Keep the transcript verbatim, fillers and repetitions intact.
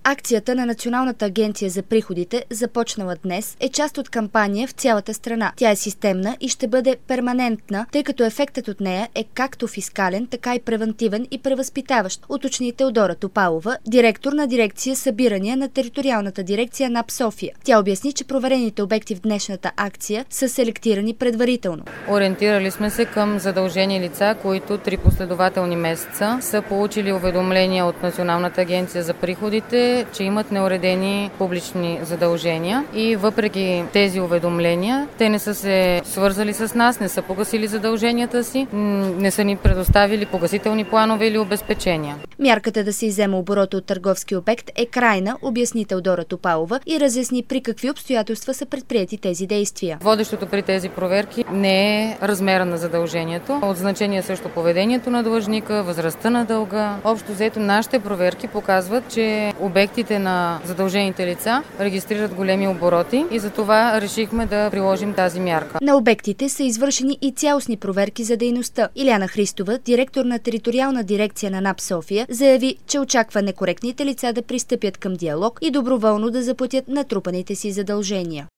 Акцията на Националната агенция за приходите, започнала днес, е част от кампания в цялата страна. Тя е системна и ще бъде перманентна, тъй като ефектът от нея е както фискален, така и превантивен и превъзпитаващ, уточни Теодора Топалова, директор на дирекция събирания на териториалната дирекция НАП София. Тя обясни, че проверените обекти в днешната акция са селектирани предварително. Ориентирали сме се към задължени лица, които три последователни месеца са получили уведомления от Националната агенция за приходите, че имат неуредени публични задължения, и въпреки тези уведомления, те не са се свързали с нас, не са погасили задълженията си, не са ни предоставили погасителни планове или обезпечения. Мярката да се иззема оборота от търговски обект е крайна, обясни Теодора Топалова и разясни при какви обстоятелства са предприети тези действия. Водещото при тези проверки не е размера на задължението. От значение също поведението на длъжника, възрастта на дълга. Общо взето нашите проверки показват, че обектите на задължените лица регистрират големи обороти и затова решихме да приложим тази мярка. На обектите са извършени и цялостни проверки за дейността. Иляна Христова, директор на териториална дирекция на НАП София, заяви, че очаква некоректните лица да пристъпят към диалог и доброволно да заплатят натрупаните си задължения.